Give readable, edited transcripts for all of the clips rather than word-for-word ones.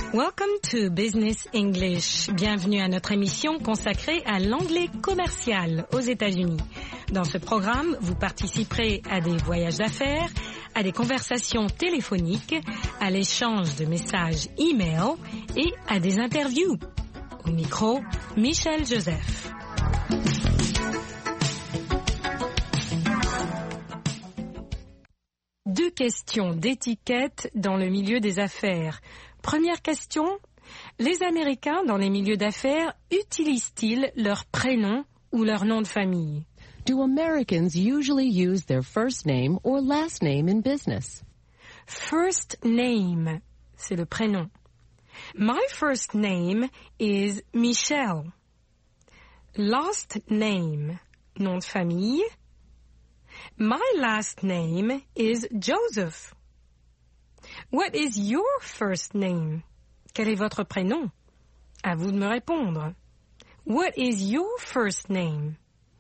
Welcome to Business English. Bienvenue à notre émission consacrée à l'anglais commercial aux États-Unis. Dans ce programme, vous participerez à des voyages d'affaires, à des conversations téléphoniques, à l'échange de messages e-mail et à des interviews. Au micro, Michel Joseph. Deux questions d'étiquette dans le milieu des affaires. Première question, les Américains dans les milieux d'affaires utilisent-ils leur prénom ou leur nom de famille? Do Americans usually use their first name or last name in business? First name, c'est le prénom. My first name is Michelle. Last name, nom de famille. My last name is Joseph. What is your first name? Quel est votre prénom? À vous de me répondre. What is your first name?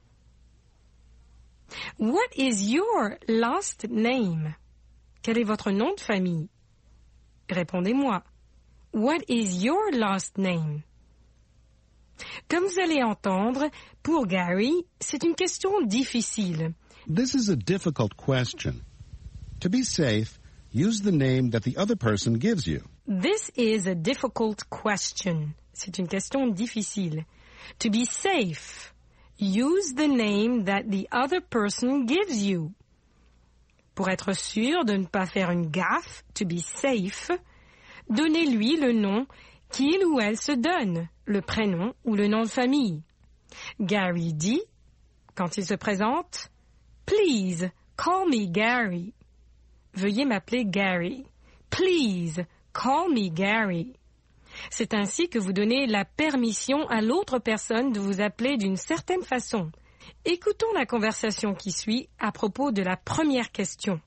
What is your last name? Quel est votre nom de famille? Répondez-moi. What is your last name? Comme vous allez entendre, pour Gary, c'est une question difficile. This is a difficult question. To be safe, use the name that the other person gives you. This is a difficult question. C'est une question difficile. To be safe, use the name that the other person gives you. Pour être sûr de ne pas faire une gaffe, to be safe, donnez-lui le nom qu'il ou elle se donne, le prénom ou le nom de famille. Gary dit, quand il se présente, Please, call me Gary. Veuillez m'appeler Gary. Please, call me Gary. C'est ainsi que vous donnez la permission à l'autre personne de vous appeler d'une certaine façon. Écoutons la conversation qui suit à propos de la première question.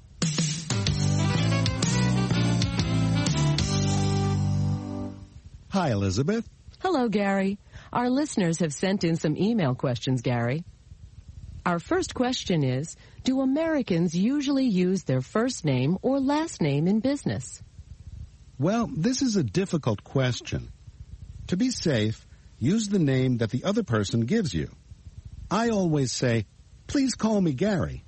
Hi, Elizabeth. Hello, Gary. Our listeners have sent in some email questions, Gary. Our first question is, do Americans usually use their first name or last name in business? Well, this is a difficult question. To be safe, use the name that the other person gives you. I always say, please call me Gary.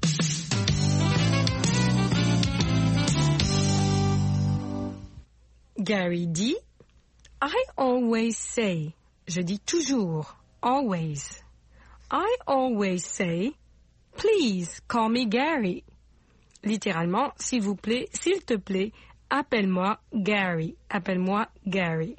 Gary dit, I always say, je dis toujours, always. I always say, please call me Gary. Littéralement, s'il vous plaît, s'il te plaît, appelle-moi Gary. Appelle-moi Gary.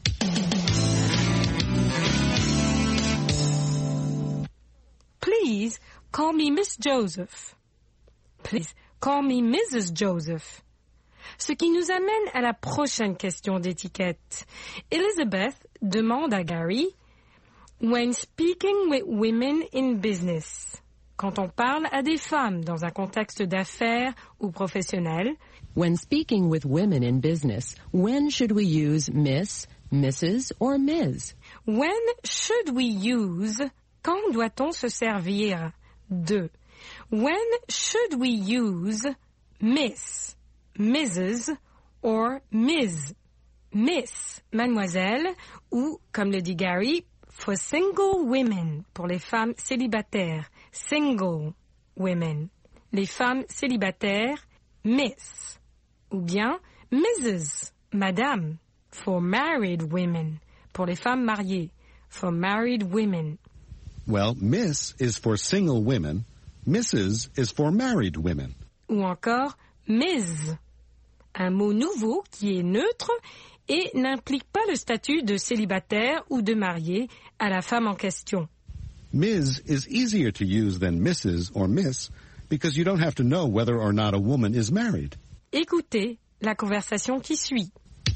Please call me Miss Joseph. Please call me Mrs. Joseph. Ce qui nous amène à la prochaine question d'étiquette. Elizabeth demande à Gary, when speaking with women in business, quand on parle à des femmes dans un contexte d'affaires ou professionnel, when speaking with women in business, when should we use Miss, Mrs. or Ms? When should we use, quand doit-on se servir de? When should we use Miss, Mrs. or Ms? Miss, mademoiselle, ou, comme le dit Gary, for single women, pour les femmes célibataires, single women. Les femmes célibataires, Miss. Ou bien Mrs., madame, for married women, pour les femmes mariées, for married women. Well, Miss is for single women, Mrs. is for married women. Ou encore Ms., un mot nouveau qui est neutre et n'implique pas le statut de célibataire ou de marié à la femme en question. Ms. is easier to use than Mrs. or Miss because you don't have to know whether or not a woman is married. Écoutez la conversation qui suit.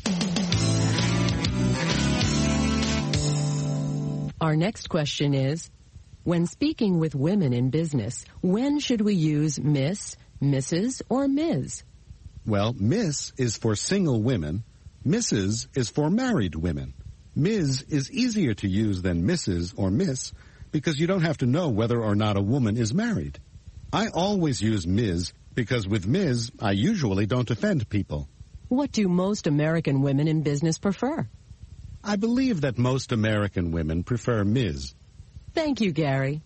Our next question is, when speaking with women in business, when should we use Miss, Mrs. or Ms? Well, Miss is for single women, Mrs. is for married women. Ms. is easier to use than Mrs. or Miss because you don't have to know whether or not a woman is married. I always use Ms. because with Ms. I usually don't offend people. What do most American women in business prefer? I believe that most American women prefer Ms. Thank you, Gary.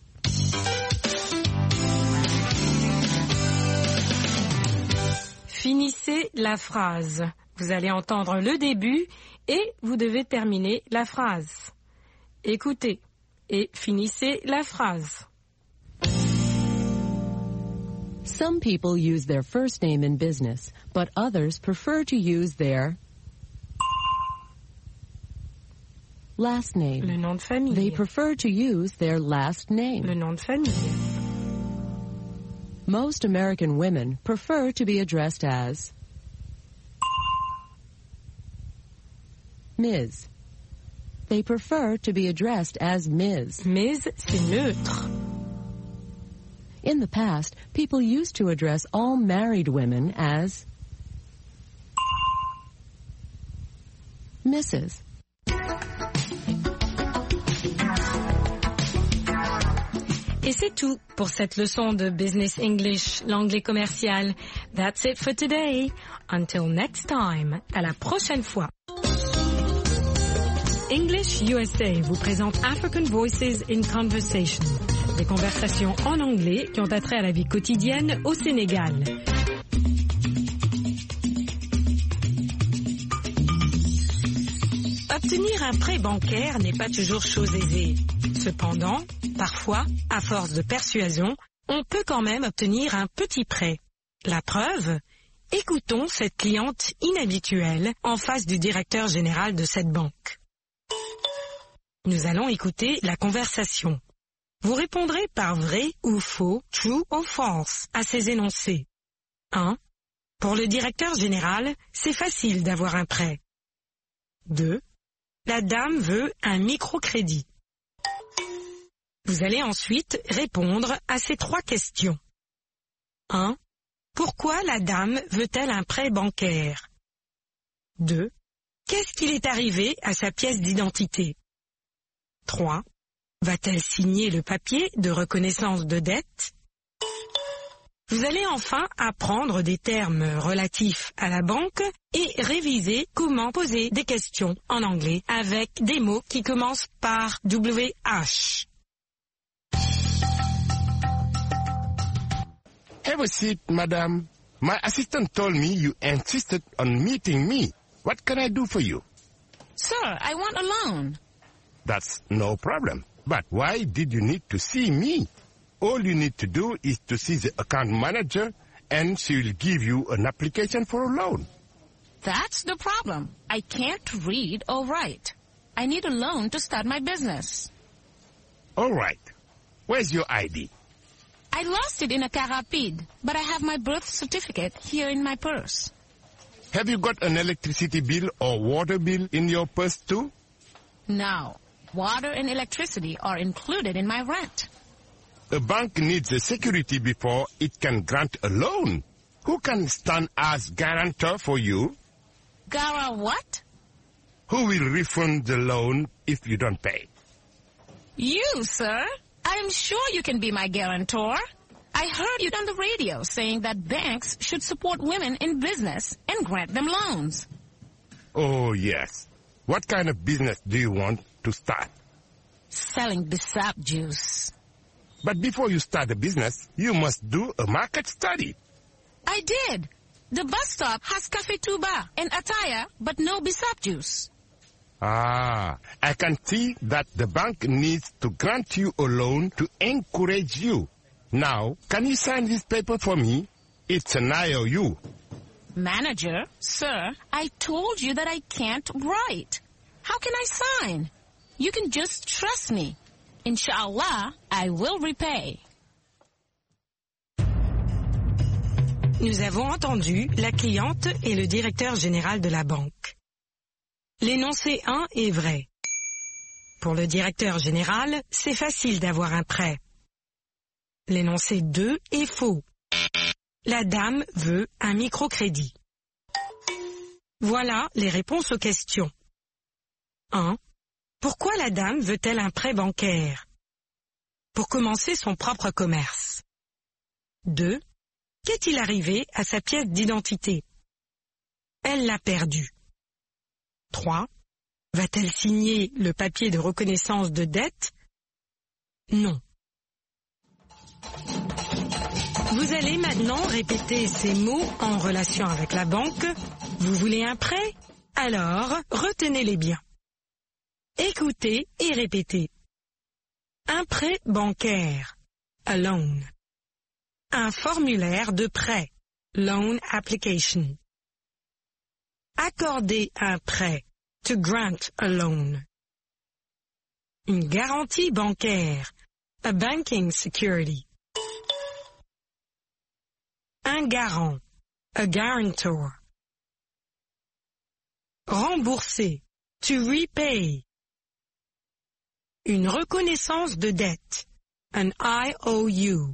Finissez la phrase. Vous allez entendre le début et vous devez terminer la phrase. Écoutez et finissez la phrase. Some people use their first name in business, but others prefer to use their last name. Le nom de famille. They prefer to use their last name. Le nom de famille. Most American women prefer to be addressed as Ms. They prefer to be addressed as Ms. Ms, c'est neutre. In the past, people used to address all married women as Mrs. Et c'est tout pour cette leçon de Business English, l'anglais commercial. That's it for today. Until next time. À la prochaine fois. English USA vous présente African Voices in Conversation. Des conversations en anglais qui ont attrait à la vie quotidienne au Sénégal. Obtenir un prêt bancaire n'est pas toujours chose aisée. Cependant, parfois, à force de persuasion, on peut quand même obtenir un petit prêt. La preuve ? Écoutons cette cliente inhabituelle en face du directeur général de cette banque. Nous allons écouter la conversation. Vous répondrez par vrai ou faux, true or false, à ces énoncés. 1. Pour le directeur général, c'est facile d'avoir un prêt. 2. La dame veut un microcrédit. Vous allez ensuite répondre à ces 3 questions. 1. Pourquoi la dame veut-elle un prêt bancaire? 2. Qu'est-ce qu'il est arrivé à sa pièce d'identité? 3. Va-t-elle signer le papier de reconnaissance de dette? Vous allez enfin apprendre des termes relatifs à la banque et réviser comment poser des questions en anglais avec des mots qui commencent par WH. Have a seat, madam. My assistant told me you insisted on meeting me. What can I do for you? Sir, I want a loan. That's no problem. But why did you need to see me? All you need to do is to see the account manager and she will give you an application for a loan. That's the problem. I can't read or write. I need a loan to start my business. All right. Where's your ID? I lost it in a car rapide, but I have my birth certificate here in my purse. Have you got an electricity bill or water bill in your purse too? No. Water and electricity are included in my rent. A bank needs a security before it can grant a loan. Who can stand as guarantor for you? Gara what? Who will refund the loan if you don't pay? You, sir. I am sure you can be my guarantor. I heard you on the radio saying that banks should support women in business and grant them loans. Oh, yes. What kind of business do you want to start? Selling Bissap juice. But before you start a business, you must do a market study. I did. The bus stop has Cafe Tuba and Ataya, but no Bissap juice. Ah, I can see that the bank needs to grant you a loan to encourage you. Now, can you sign this paper for me? It's an IOU. Manager, sir, I told you that I can't write. How can I sign? You can just trust me. Inshallah, I will repay. Nous avons entendu la cliente et le directeur général de la banque. L'énoncé 1 est vrai. Pour le directeur général, c'est facile d'avoir un prêt. L'énoncé 2 est faux. La dame veut un microcrédit. Voilà les réponses aux questions. 1. Pourquoi la dame veut-elle un prêt bancaire? Pour commencer son propre commerce. 2. Qu'est-il arrivé à sa pièce d'identité? elle l'a perdu? 3. Va-t-elle signer le papier de reconnaissance de dette? Non. Vous allez maintenant répéter ces mots en relation avec la banque. Vous voulez un prêt? Alors, retenez-les bien. Écoutez et répétez. Un prêt bancaire, a loan. Un formulaire de prêt, loan application. Accorder un prêt, to grant a loan. Une garantie bancaire, a banking security. Un garant, a guarantor. Rembourser, to repay. Une reconnaissance de dette, an IOU.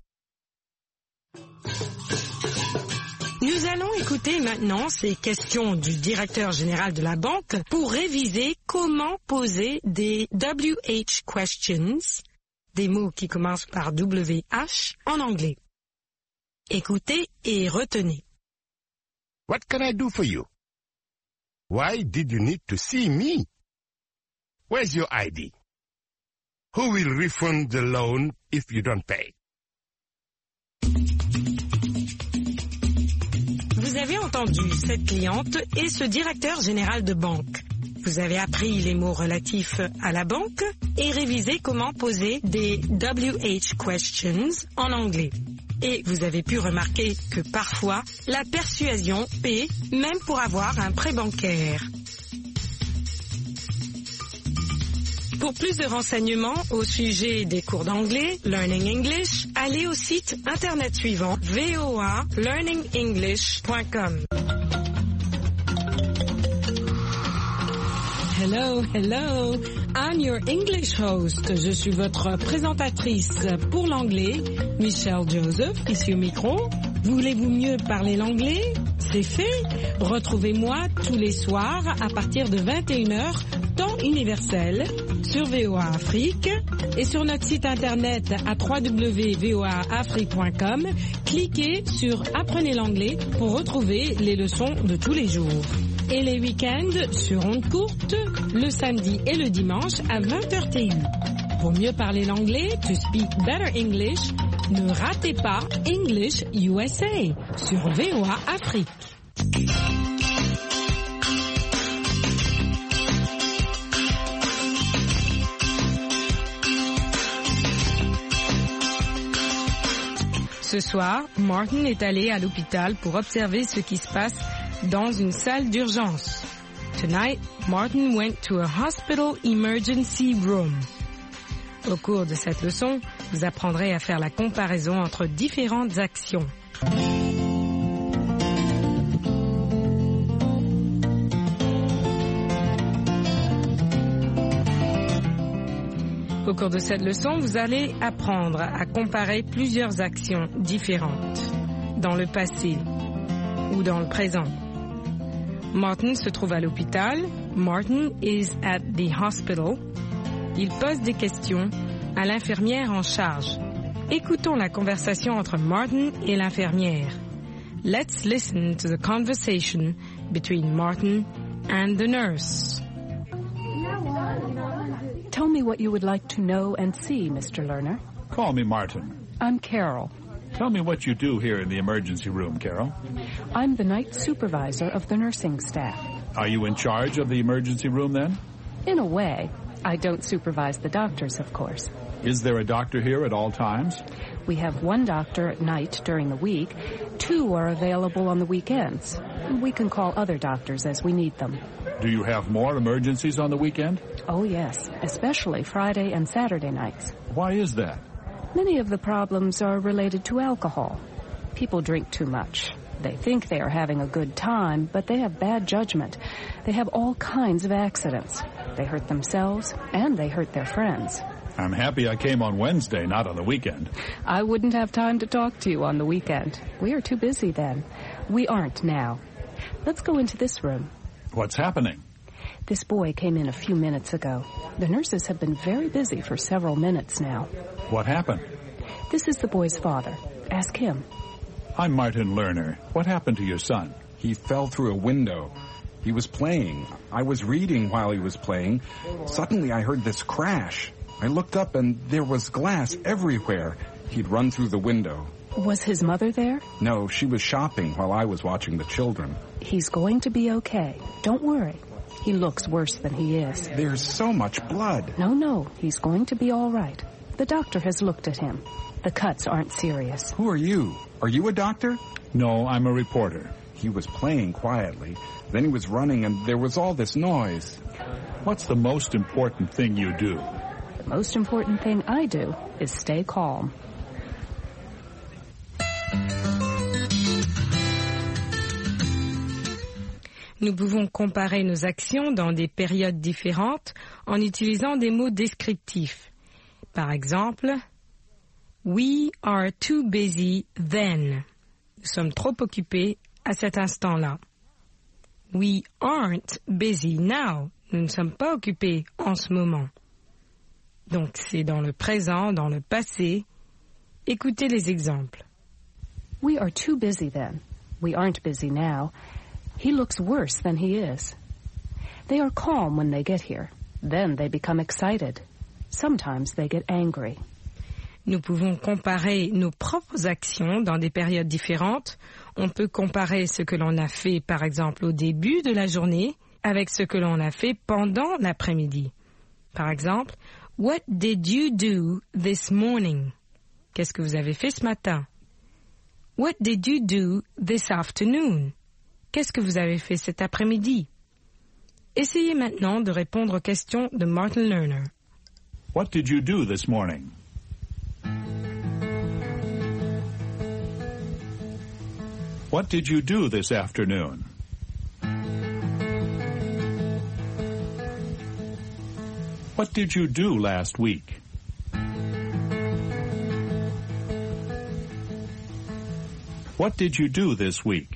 Nous allons écouter maintenant ces questions du directeur général de la banque pour réviser comment poser des WH questions, des mots qui commencent par WH, en anglais. Écoutez et retenez. What can I do for you? Why did you need to see me? Where's your ID? Who will refund the loan if you don't pay? Vous avez entendu cette cliente et ce directeur général de banque. Vous avez appris les mots relatifs à la banque et révisé comment poser des WH questions en anglais. Et vous avez pu remarquer que parfois, la persuasion paie même pour avoir un prêt bancaire. Pour plus de renseignements au sujet des cours d'anglais, Learning English, allez au site internet suivant voalearningenglish.com. Hello, hello, I'm your English host. Je suis votre présentatrice pour l'anglais, Michelle Joseph, ici au micro. Voulez-vous mieux parler l'anglais? C'est fait. Retrouvez-moi tous les soirs à partir de 21h, temps universel, sur VOA Afrique et sur notre site internet à www.voaafrique.com. Cliquez sur Apprenez l'anglais pour retrouver les leçons de tous les jours. Et les week-ends sur ondes courtes, le samedi et le dimanche à 20h TU. Pour mieux parler l'anglais, to speak better English, ne ratez pas English USA sur VOA Afrique. Ce soir, Martin est allé à l'hôpital pour observer ce qui se passe dans une salle d'urgence. Tonight, Martin went to a hospital emergency room. Au cours de cette leçon, vous apprendrez à faire la comparaison entre différentes actions. Au cours de cette leçon, vous allez apprendre à comparer plusieurs actions différentes dans le passé ou dans le présent. Martin se trouve à l'hôpital. Martin is at the hospital. Il pose des questions à l'infirmière en charge. Écoutons la conversation entre Martin et l'infirmière. Let's listen to the conversation between Martin and the nurse. Tell me what you would like to know and see, Mr. Lerner. Call me Martin. I'm Carol. Tell me what you do here in the emergency room, Carol. I'm the night supervisor of the nursing staff. Are you in charge of the emergency room then? In a way. I don't supervise the doctors, of course. Is there a doctor here at all times? We have one doctor at night during the week. 2 are available on the weekends. We can call other doctors as we need them. Do you have more emergencies on the weekend? Oh, yes, especially Friday and Saturday nights. Why is that? Many of the problems are related to alcohol. People drink too much. They think they are having a good time, but they have bad judgment. They have all kinds of accidents. They hurt themselves, and they hurt their friends. I'm happy I came on Wednesday, not on the weekend. I wouldn't have time to talk to you on the weekend. We are too busy then. We aren't now. Let's go into this room. What's happening? This boy came in a few minutes ago. The nurses have been very busy for several minutes now. What happened? This is the boy's father. Ask him. I'm Martin Lerner. What happened to your son? He fell through a window. He was playing. I was reading while he was playing. Suddenly I heard this crash. I looked up and there was glass everywhere. He'd run through the window. Was his mother there? No, she was shopping while I was watching the children. He's going to be okay. Don't worry. He looks worse than he is. There's so much blood. No, he's going to be all right. The doctor has looked at him. The cuts aren't serious. Who are you? Are you a doctor? No, I'm a reporter. He was playing quietly. Then he was running and there was all this noise. What's the most important thing you do? The most important thing I do is stay calm. Nous pouvons comparer nos actions dans des périodes différentes en utilisant des mots descriptifs. Par exemple, we are too busy then. Nous sommes trop occupés à cet instant-là. We aren't busy now. Nous ne sommes pas occupés en ce moment. Donc c'est dans le présent, dans le passé. Écoutez les exemples. We are too busy then. We aren't busy now. He looks worse than he is. They are calm when they get here. Then they become excited. Sometimes they get angry. Nous pouvons comparer nos propres actions dans des périodes différentes. On peut comparer ce que l'on a fait, par exemple, au début de la journée avec ce que l'on a fait pendant l'après-midi. Par exemple, What did you do this morning? Qu'est-ce que vous avez fait ce matin? What did you do this afternoon? Qu'est-ce que vous avez fait cet après-midi? Essayez maintenant de répondre aux questions de Martin Lerner. What did you do this morning? What did you do this afternoon? What did you do last week? What did you do this week?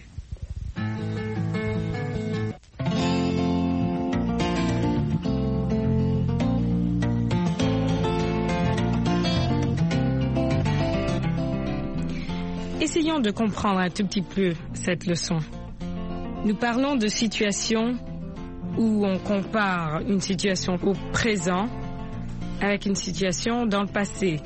Essayons de comprendre un tout petit peu cette leçon. Nous parlons de situations où on compare une situation au présent avec une situation dans le passé.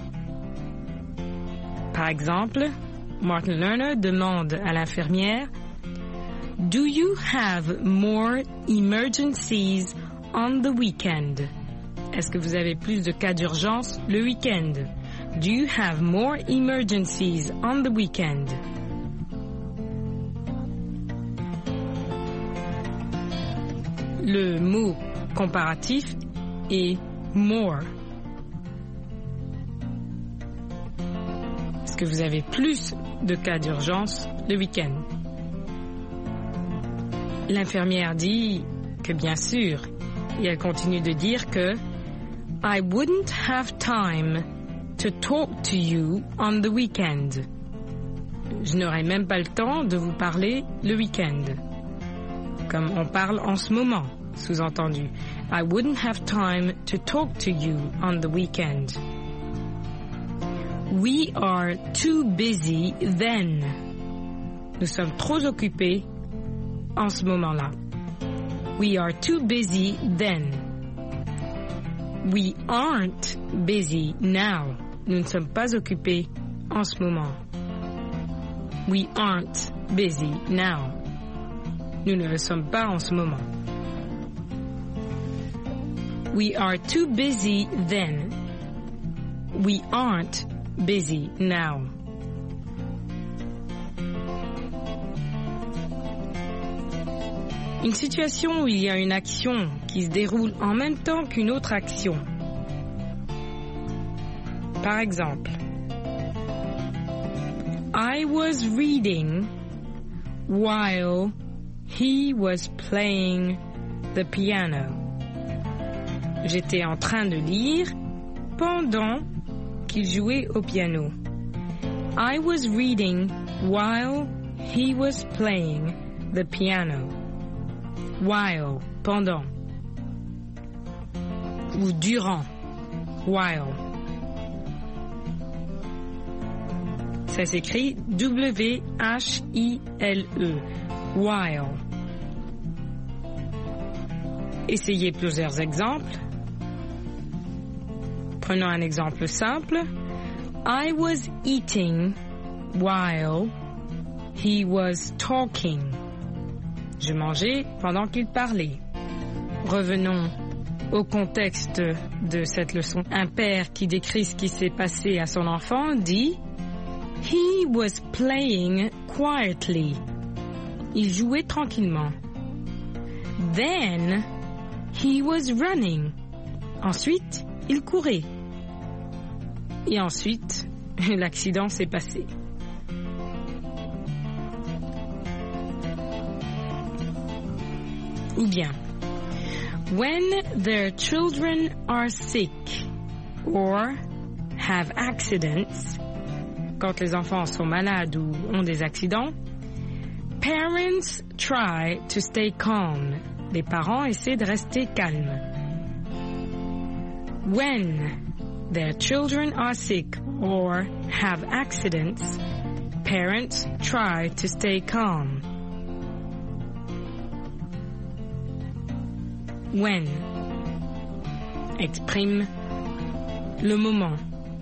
Par exemple, Martin Lerner demande à l'infirmière « Do you have more emergencies on the weekend? » Est-ce que vous avez plus de cas d'urgence le week-end? Do you have more emergencies on the weekend? Le mot comparatif est more. Est-ce que vous avez plus de cas d'urgence le week-end? L'infirmière dit que bien sûr, et elle continue de dire que I wouldn't have time to talk to you on the weekend. Je n'aurai même pas le temps de vous parler le week-end. Comme on parle en ce moment, sous-entendu. I wouldn't have time to talk to you on the weekend. We are too busy then. Nous sommes trop occupés en ce moment-là. We are too busy then. We aren't busy now. Nous ne sommes pas occupés en ce moment. We aren't busy now. Nous ne le sommes pas en ce moment. We are too busy then. We aren't busy now. Une situation où il y a une action qui se déroule en même temps qu'une autre action. Par exemple, I was reading while he was playing the piano. J'étais en train de lire pendant qu'il jouait au piano. I was reading while he was playing the piano. While, pendant. Ou durant. While. Ça s'écrit W-H-I-L-E. While. Essayez plusieurs exemples. Prenons un exemple simple. I was eating while he was talking. Je mangeais pendant qu'il parlait. Revenons au contexte de cette leçon. Un père qui décrit ce qui s'est passé à son enfant dit « He was playing quietly ». Il jouait tranquillement. Then, he was running. Ensuite, il courait. Et ensuite, l'accident s'est passé. Ou bien, when their children are sick or have accidents, quand les enfants sont malades ou ont des accidents, parents try to stay calm. Les parents essaient de rester calmes. When their children are sick or have accidents, parents try to stay calm. When exprime le moment.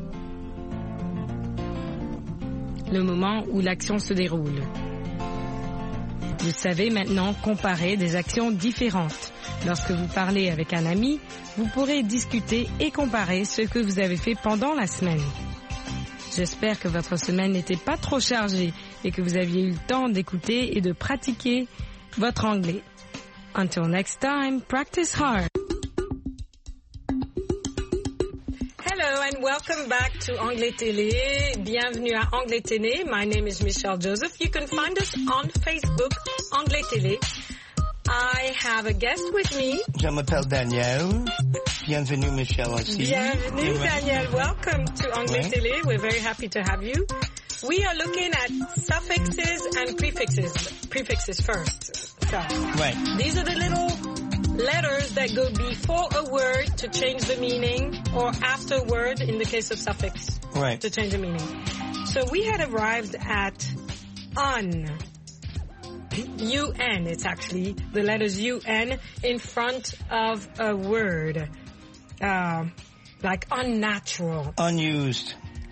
Le moment où l'action se déroule. Vous savez maintenant comparer des actions différentes. Lorsque vous parlez avec un ami, vous pourrez discuter et comparer ce que vous avez fait pendant la semaine. J'espère que votre semaine n'était pas trop chargée et que vous aviez eu le temps d'écouter et de pratiquer votre anglais. Until next time, practice hard. Hello and welcome back to Anglais Télé. Bienvenue à Anglais Télé. My name is Michelle Joseph. You can find us on Facebook, Anglais Télé. I have a guest with me. Je m'appelle Daniel. Bienvenue, Michelle aussi. Bienvenue, Daniel. Welcome to Anglais Télé. We're very happy to have you. We are looking at suffixes and prefixes. Prefixes first. So, these are the little letters that go before a word to change the meaning, or after a word in the case of suffix to change the meaning. So we had arrived at un. UN, it's actually the letters UN in front of a word. Like unnatural. Unused.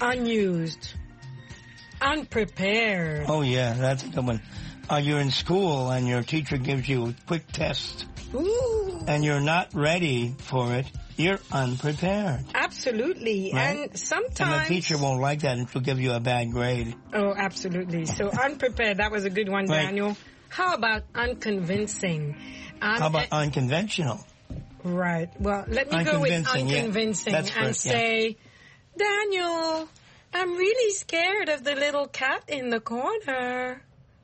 Unprepared. Oh yeah, that's a good one. You're in school and your teacher gives you a quick test. Ooh. And you're not ready for it. You're unprepared. Absolutely. Right? And sometimes... And the teacher won't like that and she'll give you a bad grade. Oh, absolutely. So unprepared, that was a good one, Daniel. How about unconvincing? How about unconventional? Right. Well, let me go with unconvincing and say, Daniel, I'm really scared of the little cat in the corner.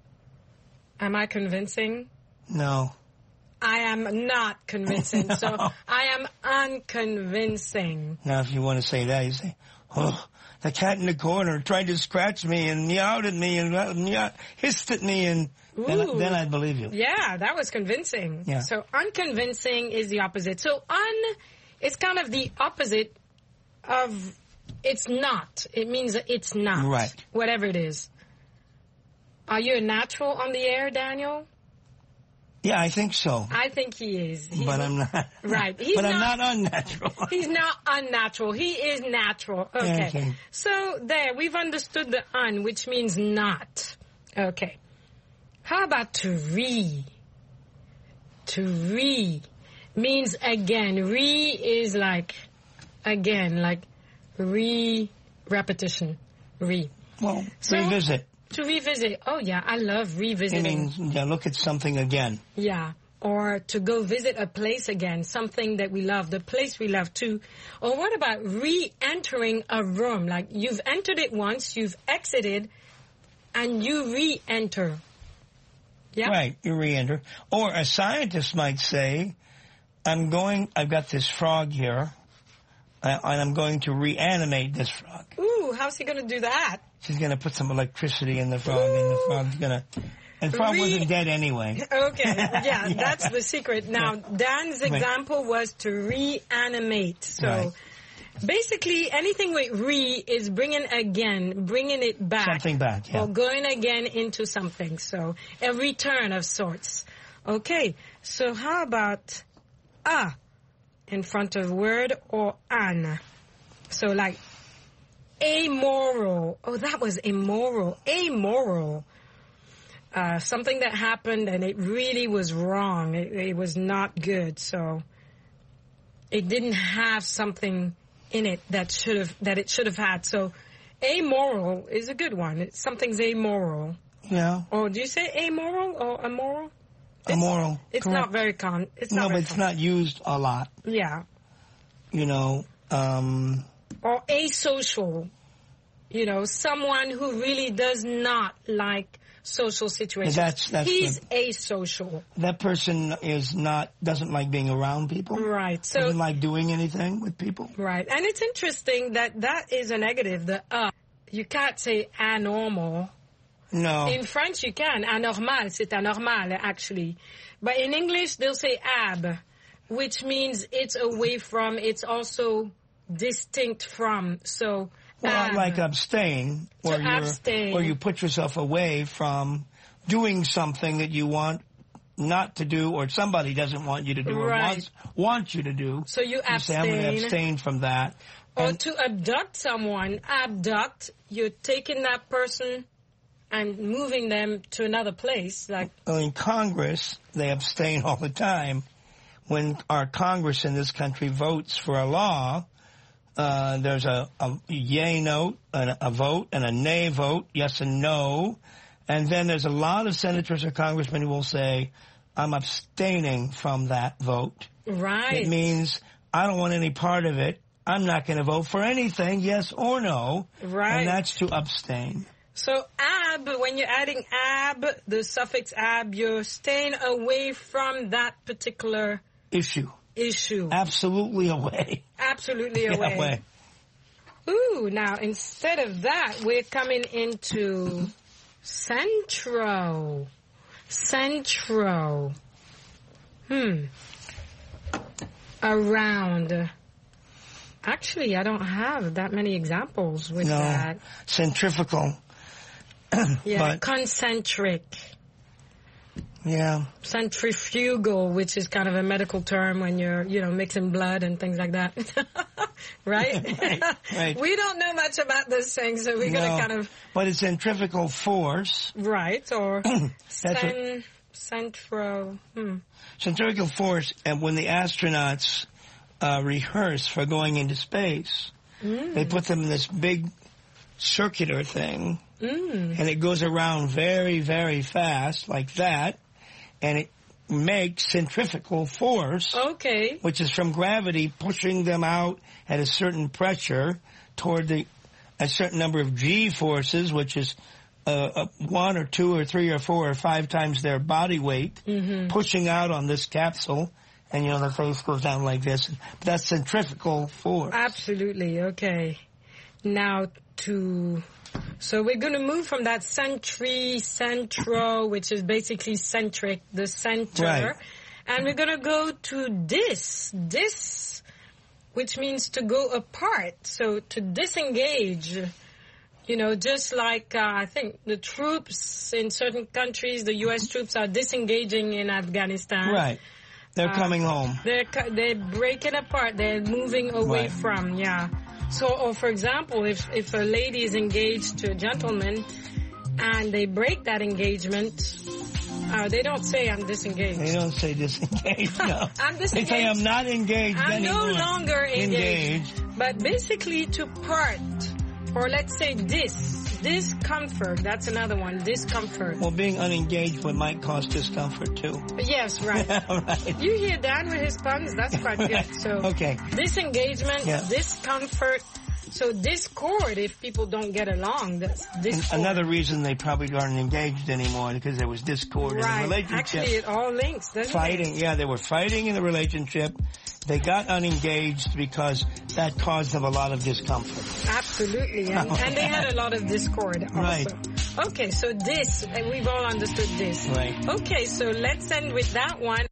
Am I convincing? No. I am not convincing, so I am unconvincing. Now, if you want to say that, you say, oh, the cat in the corner tried to scratch me and meowed at me and hissed at me, and then I'd believe you. Yeah, that was convincing. Yeah. So unconvincing is the opposite. So is kind of the opposite of it's not. It means that it's not. Right. Whatever it is. Are you a natural on the air, Daniel? Yeah, I think so. I think he is. But I'm not. Right. I'm not unnatural. He's not unnatural. He is natural. Okay. So there, we've understood the un, which means not. Okay. How about to re? To re means again. Re is like again, like repetition. Re. Well, revisit. To revisit. Oh, yeah, I love revisiting. It means, look at something again. Yeah, or to go visit a place again, something that we love, the place we love too. Or what about re-entering a room? Like you've entered it once, you've exited, and you re-enter. Yeah? Right, you re-enter. Or a scientist might say, I've got this frog here, and I'm going to reanimate this frog. Ooh, how's he going to do that? She's going to put some electricity in the frog, and the frog's going to... And the frog wasn't dead anyway. Okay, yeah, that's the secret. Now, Dan's example was to reanimate. So, basically, anything with re is bringing it back. Something back, yeah. Or going again into something. So, a return of sorts. Okay, so how about a in front of word or an. So like amoral. Oh, that was immoral. Amoral. Something that happened and it really was wrong. It was not good. So it didn't have something in it that it should have had. So amoral is a good one. Something's amoral. Yeah. Or do you say amoral or immoral? Immoral. It's correct. not very common. But it's not used a lot. Yeah. You know. Or asocial. You know, someone who really does not like social situations. He's asocial. That person doesn't like being around people. Right. So doesn't like doing anything with people. Right. And it's interesting that is a negative. You can't say anormal. No. In French you can. Anormal, c'est anormal actually. But in English they'll say ab, which means it's away from, it's also distinct from. So like abstain, where you put yourself away from doing something that you want not to do, or somebody doesn't want you to do, right. or wants you to do. So you abstain. Say, I'm going to abstain from that. Or to abduct someone, you're taking that person and moving them to another place. Like in Congress, they abstain all the time. When our Congress in this country votes for a law, there's a yay vote, and a vote, and a nay vote, yes and no. And then there's a lot of senators or congressmen who will say, I'm abstaining from that vote. Right. It means I don't want any part of it. I'm not going to vote for anything, yes or no. Right. And that's to abstain. So ab, when you're adding ab, the suffix ab, you're staying away from that particular issue. Absolutely away. Absolutely away. Ooh, now instead of that, we're coming into centro. Around. Actually, I don't have that many examples with that. Centrifugal. Yeah, concentric. Yeah. Centrifugal, which is kind of a medical term when you're, mixing blood and things like that. Right? Right. We don't know much about this thing, so we're going to kind of... But it's centrifugal force. Right, or centrifugal force, and when the astronauts rehearse for going into space, they put them in this big circular thing, and it goes around very, very fast, like that, and it makes centrifugal force, which is from gravity pushing them out at a certain pressure toward a certain number of G forces, which is 1 or 2 or 3 or 4 or 5 times their body weight, pushing out on this capsule, and the face goes down like this. That's centrifugal force. Absolutely. Okay. Now so we're going to move from that centro, which is basically centric, the center. Right. And we're going to go to dis, which means to go apart. So to disengage, just like I think the troops in certain countries, the U.S. troops are disengaging in Afghanistan. Right. They're coming home. They're breaking apart. They're moving away from, So, or for example, if a lady is engaged to a gentleman and they break that engagement, they don't say I'm disengaged. They don't say disengaged, no. I'm disengaged. They say I'm not engaged anymore. I'm no longer engaged. But basically to part, or let's say discomfort, that's another one, discomfort. Well, being unengaged might cause discomfort too. Yes, right. Right. You hear Dan with his puns, that's quite good. So disengagement, discomfort. So discord, if people don't get along, that's discord. Another reason they probably aren't engaged anymore, because there was discord in the relationship. Actually, it all links, doesn't it? They were fighting in the relationship. They got unengaged because that caused them a lot of discomfort. Absolutely, and they had a lot of discord also. Right. Okay, so we've all understood this. Right. Okay, so let's end with that one.